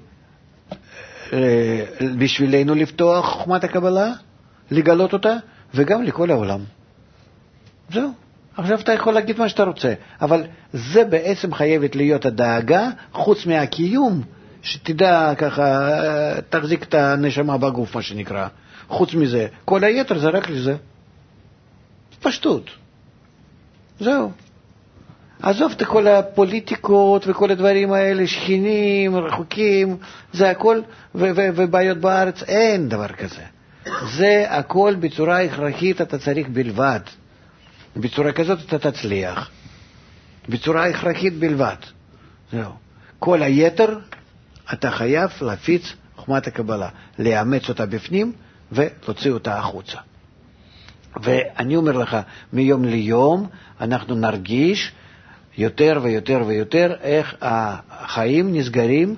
בשבילנו לפתוח חוכמת הקבלה, לגלות אותה, וגם לכל העולם. זהו. עכשיו אתה יכול להגיד מה שאתה רוצה, אבל זה בעצם חייבת להיות הדאגה, חוץ מהקיום, שתדע ככה, תחזיק את הנשמה בגוף, מה שנקרא. חוץ מזה, כל היתר זה רק לזה. פשטות. זהו. עזוב את כל הפוליטיקות וכל הדברים האלה, שכנים, רחוקים, זה הכל, ו- ו- ובעיות בארץ, אין דבר כזה. זה הכל בצורה הכרחית, אתה צריך בלבד. בצורה כזאת אתה תצליח. בצורה הכרחית בלבד. זהו. כל היתר, אתה חייב להפיץ חוכמת הקבלה, לאמץ אותה בפנים ולהוציא אותה החוצה. ואני אומר לך, מיום ליום אנחנו נרגיש יותר ויותר ויותר איך החיים נסגרים,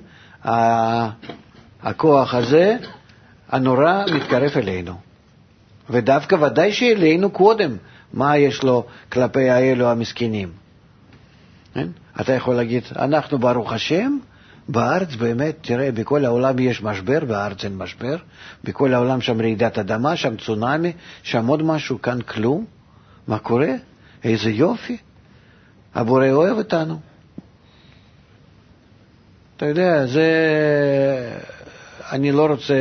הכוח הזה, הנורא, מתקרב אלינו. ודווקא ודאי שאלינו קודם, מה יש לו כלפי האלו המסכנים. אתה יכול להגיד, אנחנו ברוך השם, בארץ באמת, תראה, בכל העולם יש משבר, בארץ אין משבר, בכל העולם שם רעידת אדמה, שם צונאמי, שם עוד משהו, כאן כלום. מה קורה? איזה יופי. הבורא אוהב אותנו. אתה יודע, זה... אני לא רוצה...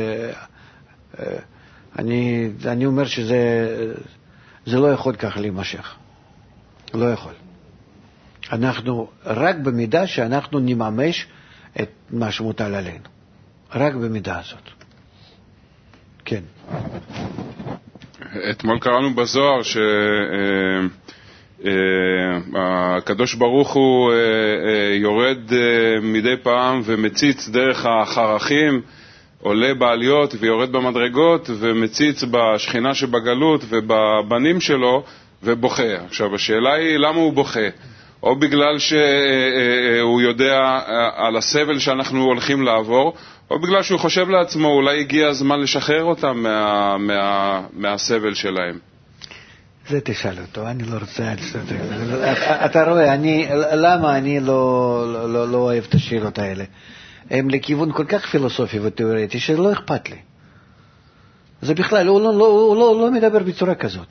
אני, אני אומר שזה זה לא יכול כך להימשך. לא יכול. אנחנו, רק במידה שאנחנו נממש את מה שמוטל עלינו. רק במידה הזאת. כן. אתמול קראנו בזוהר שהקדוש ברוך הוא יורד מדי פעם ומציץ דרך החרכים, עולה בעליות ויורד במדרגות ומציץ בשכינה שבגלות ובבנים שלו ובוכה. עכשיו השאלה היא למה הוא בוכה? או בגלל שהוא יודע על הסבל שאנחנו הולכים לעבור, או בגלל שהוא חושב לעצמו אולי הגיע הזמן לשחרר אותם מה, מה, מהסבל שלהם. זה תשאל אותו, אני לא רוצה... אתה רואה, אני, למה אני לא, לא, לא אוהב את השאלות האלה? הם לכיוון כל כך פילוסופי ותיאורטי שלא אכפת לי. זה בכלל, הוא לא, לא, הוא לא, לא מדבר בצורה כזאת.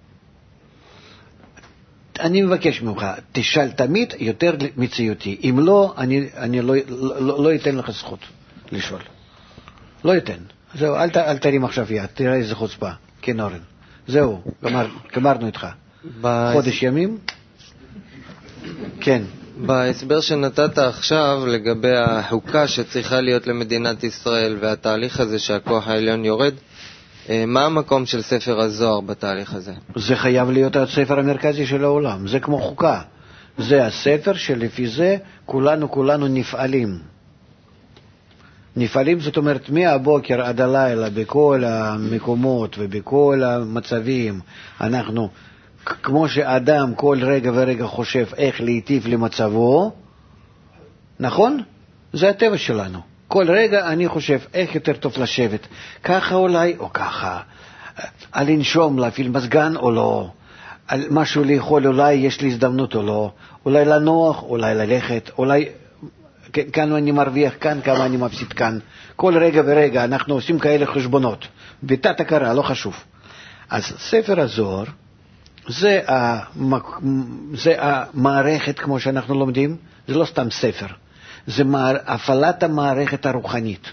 אני מבקש ממך, תשאל תמיד יותר מציאותי. אם לא, אני, אני לא, לא, לא אתן לך זכות לשאול. לא אתן. זהו, אל, אל תרים עכשיו יד, תראה איזה חוצפה. כן, אורן. זהו, גמר, גמרנו איתך. חודש ימים? כן. בהסבר שנתת עכשיו לגבי החוקה שצריכה להיות למדינת ישראל והתהליך הזה שהכוח העליון יורד, מה המקום של ספר הזוהר בתהליך הזה? זה חייב להיות הספר המרכזי של העולם, זה כמו חוקה. זה הספר שלפי זה כולנו כולנו נפעלים. נפעלים זאת אומרת מהבוקר עד הלילה בכל המקומות ובכל המצבים אנחנו... כמו שאדם כל רגע ורגע חושב איך להיטיב למצבו, נכון? זה הטבע שלנו. כל רגע אני חושב איך יותר טוב לשבת, ככה אולי או ככה, על לנשום, להפעיל מזגן או לא, על משהו לאכול אולי יש לי הזדמנות או לא, אולי לנוח, אולי ללכת, אולי כאן אני מרוויח כאן, כמה אני מפסיד כאן. כל רגע ורגע אנחנו עושים כאלה חשבונות, בתת הכרה, לא חשוב. אז ספר הזוהר, זה, המק... זה המערכת כמו שאנחנו לומדים, זה לא סתם ספר, זה מער... הפעלת המערכת הרוחנית,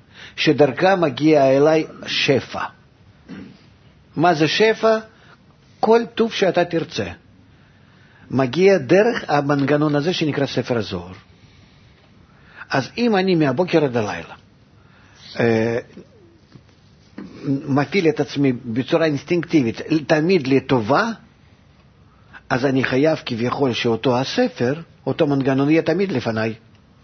שדרכה מגיע אליי שפע. מה זה שפע? כל טוב שאתה תרצה מגיע דרך המנגנון הזה שנקרא ספר הזוהר. אז אם אני מהבוקר עד הלילה אה, מפעיל את עצמי בצורה אינסטינקטיבית תמיד לטובה, אז אני חייב כביכול שאותו הספר, אותו מנגנון יהיה תמיד לפניי.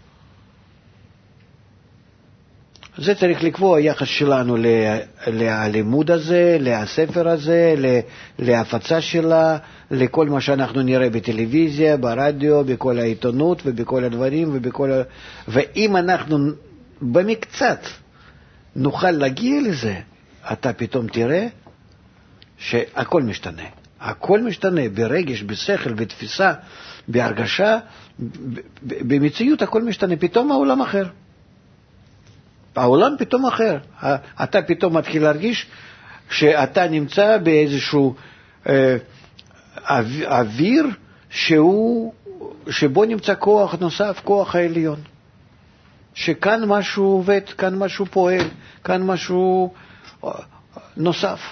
זה צריך לקבוע יחס שלנו ללימוד הזה, לספר הזה, להפצה שלה, לכל מה שאנחנו נראה בטלוויזיה, ברדיו, בכל העיתונות ובכל הדברים ובכל... ואם אנחנו במקצת נוכל להגיע לזה, אתה פתאום תראה שהכל משתנה. הכל משתנה ברגש, בשכל, בתפיסה, בהרגשה, במציאות הכל משתנה. פתאום העולם אחר. העולם פתאום אחר. אתה פתאום מתחיל להרגיש שאתה נמצא באיזשהו אה, אוויר שהוא, שבו נמצא כוח נוסף, כוח העליון. שכאן משהו עובד, כאן משהו פועל, כאן משהו נוסף.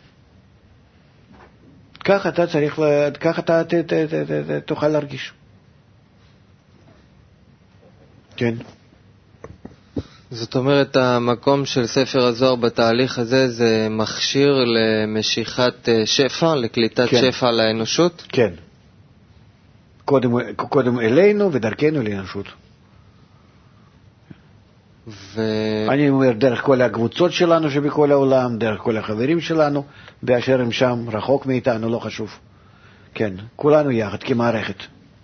כך אתה צריך, כך אתה ת, ת, ת, ת, ת, תוכל להרגיש. כן. זאת אומרת, המקום של ספר הזוהר בתהליך הזה זה מכשיר למשיכת שפע, לקליטת כן. שפע לאנושות? כן. קודם, קודם אלינו ודרכנו לאנושות. ו... אני אומר, דרך כל הקבוצות שלנו שבכל העולם, דרך כל החברים שלנו, באשר הם שם, רחוק מאיתנו, לא חשוב. כן, כולנו יחד, כמערכת.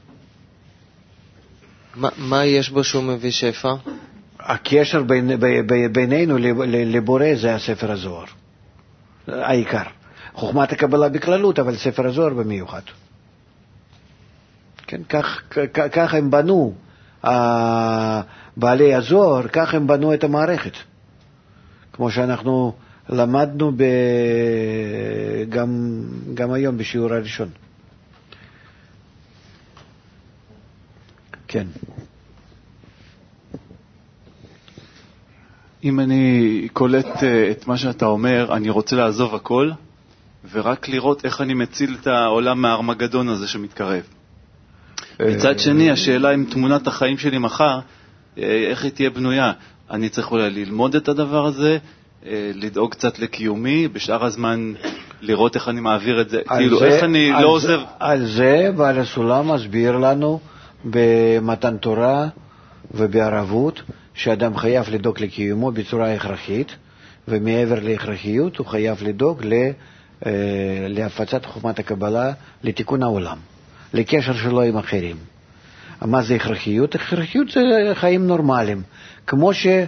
מה, מה יש בו שהוא מביא שפע? הקשר בין, ב, ב, בינינו לבורא זה הספר הזוהר. העיקר. חוכמת הקבלה בכללות, אבל ספר הזוהר במיוחד. כן, כך, כך, כך הם בנו. בעלי הזוהר, כך הם בנו את המערכת. כמו שאנחנו למדנו ב... גם, גם היום בשיעור הראשון. כן. אם אני קולט את מה שאתה אומר, אני רוצה לעזוב הכל, ורק לראות איך אני מציל את העולם מהארמגדון הזה שמתקרב. מצד שני, השאלה אם תמונת החיים שלי מחר, איך היא תהיה בנויה. אני צריך אולי ללמוד את הדבר הזה, לדאוג קצת לקיומי, בשאר הזמן לראות איך אני מעביר את זה. כאילו, זה, איך אני לא עוזב... על זה בעל הסולם מסביר לנו במתן תורה ובערבות, שאדם חייב לדאוג לקיומו בצורה הכרחית, ומעבר להכרחיות הוא חייב לדאוג להפצת חוכמת הקבלה, לתיקון העולם. לקשר שלו עם אחרים. מה זה הכרחיות? הכרחיות זה חיים נורמליים, כמו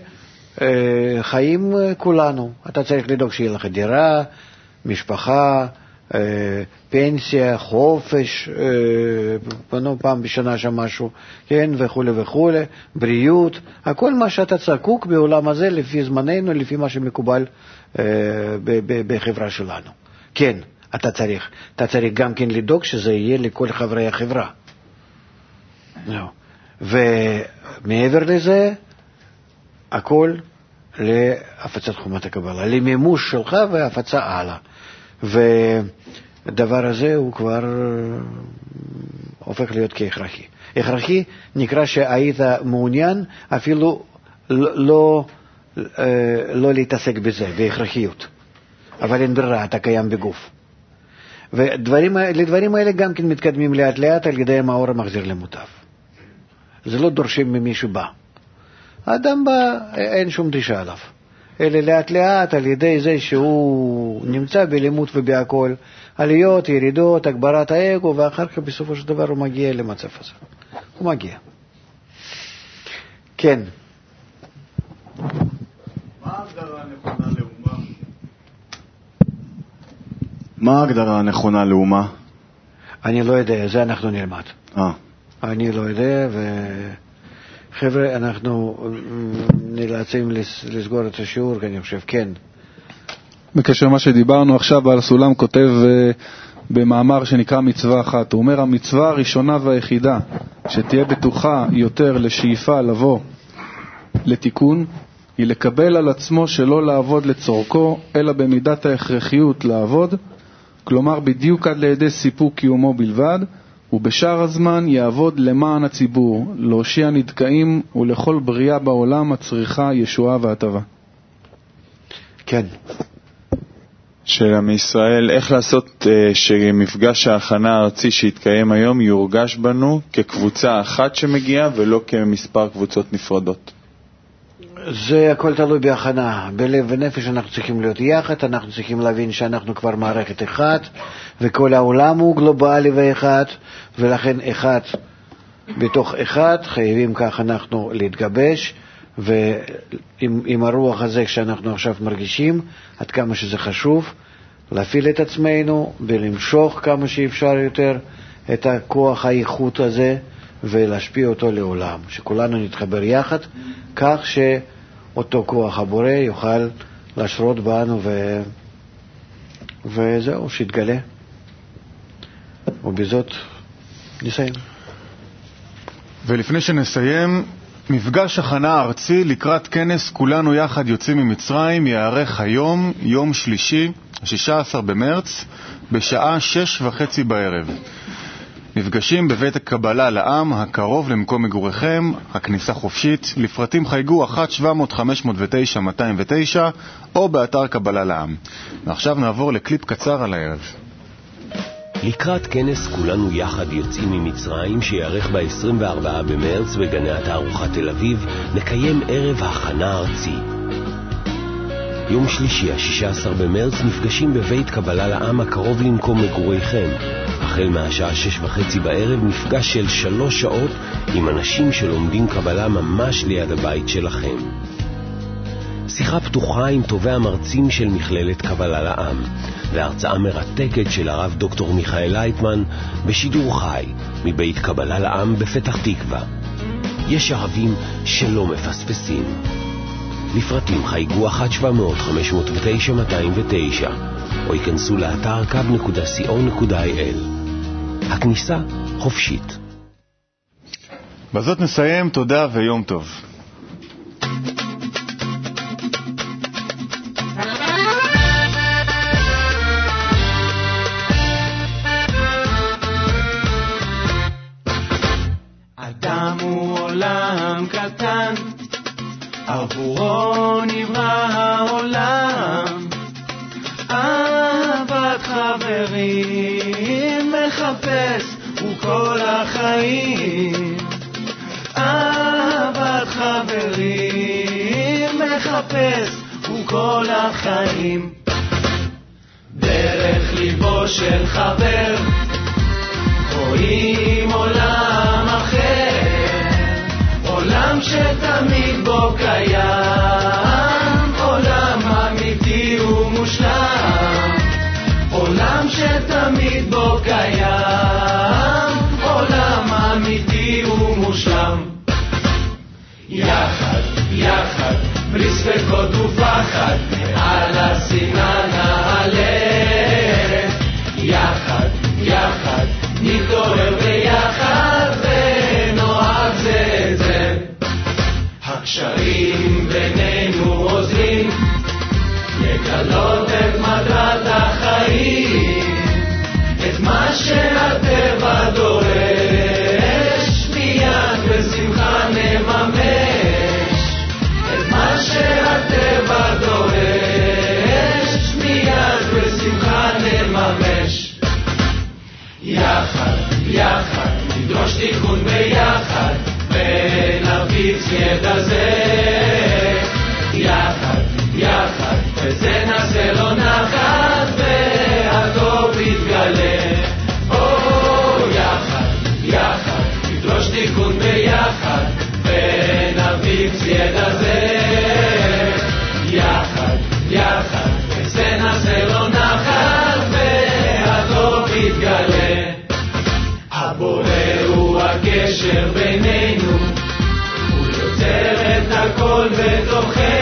שחיים כולנו. אתה צריך לדאוג שיהיה לך דירה, משפחה, פנסיה, חופש, פעם בשנה שם משהו, כן, וכו' וכו', בריאות, הכל מה שאתה צעקוק בעולם הזה, לפי זמננו, לפי מה שמקובל בחברה שלנו. כן. אתה צריך, אתה צריך גם כן לדאוג שזה יהיה לכל חברי החברה. ומעבר לזה, הכל להפצת חוכמת הקבלה, למימוש שלך והפצה הלאה. והדבר הזה הוא כבר הופך להיות כהכרחי. הכרחי נקרא שהיית מעוניין אפילו לא, לא להתעסק בזה, בהכרחיות. אבל אין ברירה, אתה קיים בגוף. ולדברים האלה גם כן מתקדמים לאט לאט על ידי המאור המחזיר למוטב. זה לא דורשים ממי שבא. האדם בא, אין שום דרישה עליו. אלא לאט לאט על ידי זה שהוא נמצא בלימוד ובהכל, עליות, ירידות, הגברת האגו, ואחר כך בסופו של דבר הוא מגיע למצב הזה. הוא מגיע. כן. מה ההגדרה הנכונה לאומה? מה ההגדרה הנכונה לאומה? אני לא יודע, זה אנחנו נלמד. אה. אני לא יודע, וחבר'ה, אנחנו נאלצים לסגור את השיעור, כי אני חושב, כן. בקשר מה שדיברנו עכשיו, בעל הסולם כותב במאמר שנקרא מצווה אחת. הוא אומר, המצווה הראשונה והיחידה, שתהיה בטוחה יותר לשאיפה לבוא לתיקון, היא לקבל על עצמו שלא לעבוד לצורכו, אלא במידת ההכרחיות לעבוד, כלומר בדיוק עד לידי סיפוק קיומו בלבד, ובשאר הזמן יעבוד למען הציבור, להושיע נדכאים ולכל בריאה בעולם הצריכה ישועה והטבה. כן. שאלה מישראל, איך לעשות uh, שמפגש ההכנה הארצי שהתקיים היום יורגש בנו כקבוצה אחת שמגיעה ולא כמספר קבוצות נפרדות? זה הכל תלוי בהכנה. בלב ונפש אנחנו צריכים להיות יחד, אנחנו צריכים להבין שאנחנו כבר מערכת אחת, וכל העולם הוא גלובלי ואחד, ולכן אחד בתוך אחד, חייבים כך אנחנו להתגבש, ועם עם הרוח הזה שאנחנו עכשיו מרגישים, עד כמה שזה חשוב, להפעיל את עצמנו ולמשוך כמה שאפשר יותר את הכוח האיכות הזה, ולהשפיע אותו לעולם, שכולנו נתחבר יחד, כך שאותו כוח הבורא יוכל לשרות בנו, ו... וזהו, שיתגלה. ובזאת נסיים. ולפני שנסיים, מפגש הכנה ארצי לקראת כנס כולנו יחד יוצאים ממצרים יערך היום, יום שלישי, שישה עשר במרץ, בשעה שש וחצי בערב. נפגשים בבית הקבלה לעם הקרוב למקום מגוריכם, הכניסה חופשית, לפרטים חייגו אחת שבע מאות חמש מאות ותשע מאתיים ותשע או באתר קבלה לעם. ועכשיו נעבור לקליפ קצר על הערב. לקראת כנס כולנו יחד יוצאים ממצרים שיערך ב-עשרים וארבעה במרץ בגני התערוכה תל אביב, נקיים ערב הכנה ארצי. יום שלישי, ה-שישה עשר במרץ, נפגשים בבית קבלה לעם הקרוב למקום מגוריכם. החל מהשעה שש וחצי בערב מפגש של שלוש שעות עם אנשים שלומדים קבלה ממש ליד הבית שלכם. שיחה פתוחה עם טובי המרצים של מכללת קבלה לעם, והרצאה מרתקת של הרב דוקטור מיכאל לייטמן בשידור חי מבית קבלה לעם בפתח תקווה. יש ערבים שלא מפספסים. לפרטים חייגו אחת שבע מאות חמש מאות ותשע מאתיים ותשע או ייכנסו לאתר קו נקודה סי או נקודה איי אל. הכניסה חופשית. בזאת נסיים, תודה ויום טוב. אדם הוא עולם קטן, עבורו נברא העולם, אהבת חברים מחפש וכל החיים, אהבת חברים מחפש וכל החיים. דרך ליבו של חבר רואים עולם אחר, עולם שתמיד בו קיים, עולם אמיתי ומושלם, עולם שתמיד בו קיים, עולם אמיתי ומושלם. יחד, יחד, בלי ספקות ופחד, על השנאה נעלה. יחד, יחד, נתעורר ביחד ונאהב זה את זה. הקשרים בינינו עוזרים לגלות את מטרת החיים, את מה שהטבע דורש, מיד בשמחה נממש. את מה שהטבע דורש, מיד בשמחה נממש. יחד, יחד, נדרוש תיקון ביחד, ונפיץ ידע זה. יחד, יחד, וזה נעשה לו נחת, והטוב יתגלה. או, יחד, יחד, נדרוש תיקון ביחד, ונפיץ ידע זה. יחד, יחד, וזה נעשה לו נחת, והטוב יתגלה. הבורא הוא הקשר בינינו, הוא יוצר את הכל בתוכנו.